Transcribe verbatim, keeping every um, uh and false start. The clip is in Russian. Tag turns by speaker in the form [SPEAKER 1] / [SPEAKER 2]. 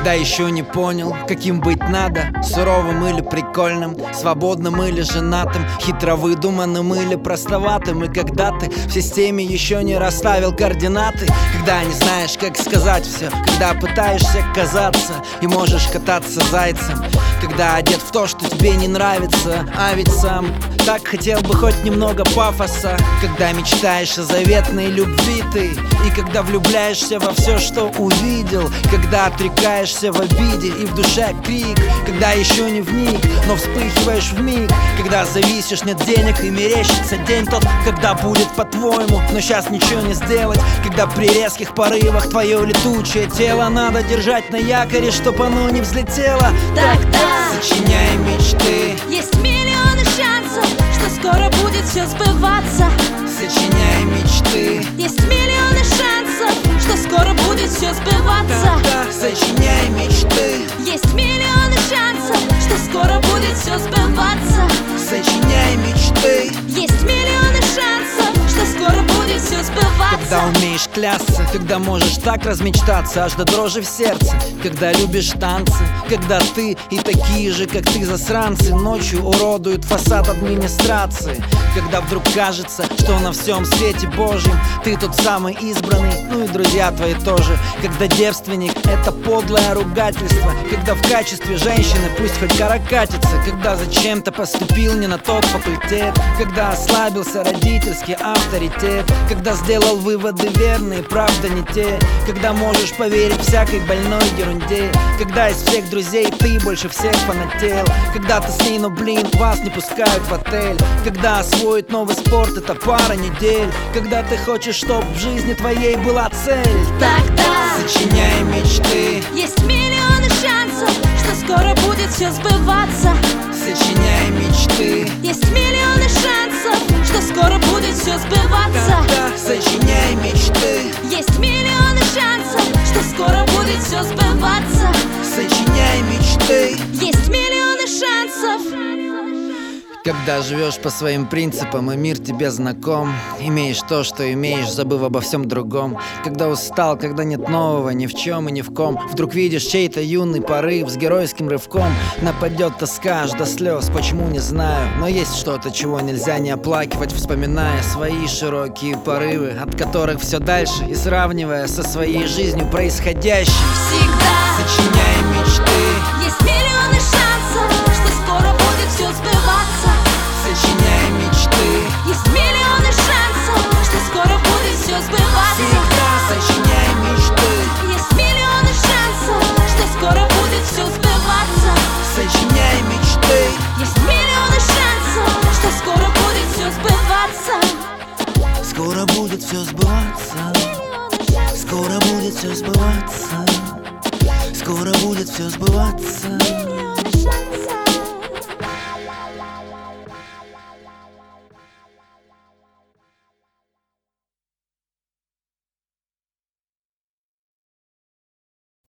[SPEAKER 1] Когда еще не понял, каким быть надо, суровым или прикольным, свободным или женатым, хитро выдуманным или простоватым. И когда ты в системе еще не расставил координаты, когда не знаешь, как сказать все, когда пытаешься казаться и можешь кататься зайцем, когда одет в то, что тебе не нравится, а ведь сам так хотел бы хоть немного пафоса. Когда мечтаешь о заветной любви ты, и когда влюбляешься во все, что увидел, когда отрекаешься в обиде и в душе крик, когда еще не вник, но вспыхиваешь вмиг, когда зависишь, нет денег и мерещится день тот, когда будет по-твоему, но сейчас ничего не сделать, когда при резких порывах твое летучее тело надо держать на якоре, чтоб оно не взлетело.
[SPEAKER 2] Тогда
[SPEAKER 1] сочиняй мечты,
[SPEAKER 2] есть миллионы шансов, что скоро будет все сбываться.
[SPEAKER 1] Сочиняй мечты,
[SPEAKER 2] есть миллионы шансов, что скоро будет все сбываться.
[SPEAKER 1] тогда сочиняй мечты,
[SPEAKER 2] Есть миллионы шансов, что скоро будет все сбываться.
[SPEAKER 1] сочиняй мечты.
[SPEAKER 2] Есть миллионы шансов, что скоро будет все сбываться.
[SPEAKER 1] Когда умеешь клясться, когда можешь так размечтаться аж до дрожи в сердце, когда любишь танцы, когда ты и такие же, как ты, засранцы ночью уродуют фасад администрации, когда вдруг кажется, что на всем свете Божьем ты тот самый избранный, ну и друзья твои тоже, когда девственник — это подлое ругательство, когда в качестве женщины пусть хоть каракатица, когда зачем-то поступил не на тот факультет, когда ослабился родительский авторитет, когда сделал выводы верные, правда не те, когда можешь поверить всякой больной ерунде, когда из всех друзей ты больше всех фанател, когда ты с ней, но блин, вас не пускают в отель, когда освоить новый спорт — это пара недель, когда ты хочешь, чтоб в жизни твоей была цель.
[SPEAKER 2] Тогда
[SPEAKER 1] сочиняй мечты,
[SPEAKER 2] есть миллионы шансов, что скоро будет все сбываться.
[SPEAKER 1] сочиняй мечты,
[SPEAKER 2] Есть миллионы шансов, что скоро будет все сбываться.
[SPEAKER 1] тогда сочиняй мечты,
[SPEAKER 2] Есть миллионы шансов, что скоро будет все сбываться.
[SPEAKER 1] сочиняй мечты.
[SPEAKER 2] Есть миллионы шансов.
[SPEAKER 1] Когда живешь по своим принципам и мир тебе знаком, имеешь то, что имеешь, забыв обо всем другом. Когда устал, когда нет нового ни в чем и ни в ком, вдруг видишь чей-то юный порыв с геройским рывком. Нападет тоска аж до слез, почему не знаю, но есть что-то, чего нельзя не оплакивать, вспоминая свои широкие порывы, от которых все дальше, и сравнивая со своей жизнью происходящим.
[SPEAKER 2] Всегда
[SPEAKER 1] Сочиняй мечты,
[SPEAKER 2] есть миллионы шансов, что скоро будет все сбываться.
[SPEAKER 1] сочиняй мечты,
[SPEAKER 2] Есть миллионы шансов, что скоро будет все сбываться.
[SPEAKER 1] всегда сочиняй мечты,
[SPEAKER 2] Есть миллионы шансов, что скоро будет все сбываться.
[SPEAKER 1] сочиняй мечты.
[SPEAKER 2] Есть миллионы шансов, что скоро будет все сбываться.
[SPEAKER 1] Скоро будет все сбываться, скоро будет все сбываться, скоро будет все сбываться.